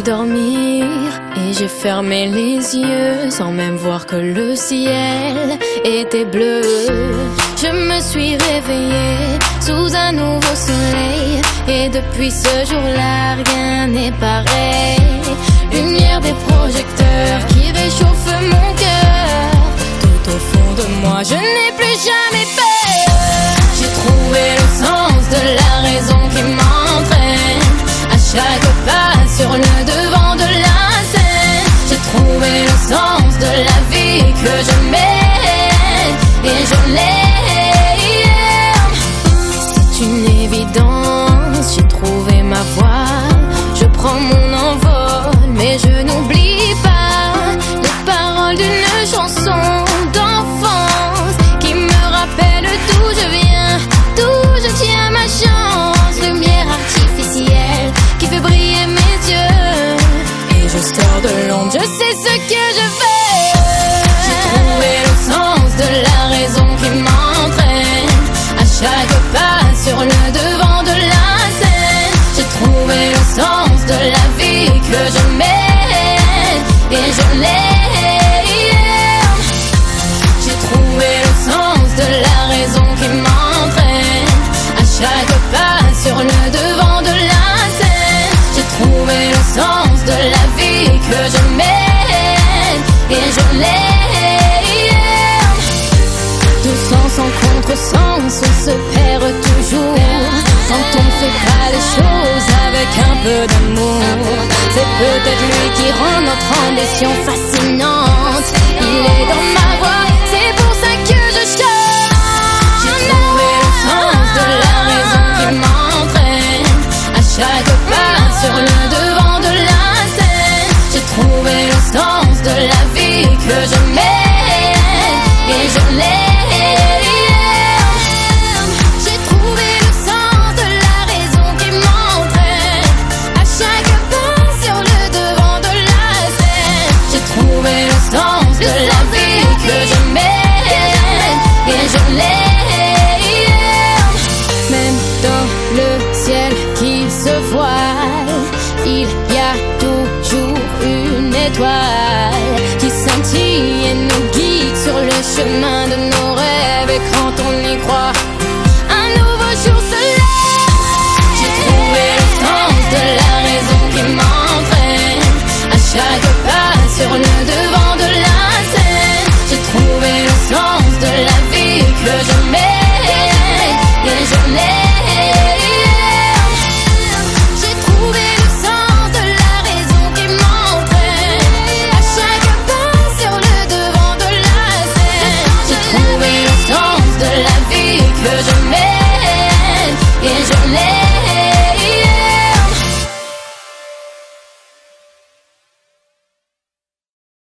dormir et j'ai fermé les yeux sans même voir que le ciel était bleu. Je me suis réveillée sous un nouveau soleil et depuis ce jour-là rien n'est pareil. Lumière des projecteurs qui réchauffe mon cœur. Tout au fond de moi je n'ai plus jamais peur. J'ai trouvé le sens de la raison qui m'entraîne à chaque pas sur le devant de la scène. J'ai trouvé le sens de la vie que je mène et je l'aime. C'est une évidence, j'ai trouvé ma voie. Je prends mon envol mais je n'oublie pas les paroles d'une chanson d'enfance qui me rappelle d'où je viens, d'où je tiens ma chance. Lumière artificielle qui fait briller mes yeux et je sors de l'ombre, je sais ce que je veux. J'ai trouvé le sens de la raison qui m'entraîne à chaque pas sur le devant de la scène. J'ai trouvé le sens de la vie que je mène et je l'aime. J'ai trouvé le sens de la raison qui m'entraîne à chaque pas sur le devant de la scène. J'ai trouvé le sens de la vie que je mène et je l'aime. De sens en contresens, on se perd toujours quand on fait pas les choses avec un peu d'amour. C'est peut-être lui qui rend notre ambition fascinante. Il est dans ma voix.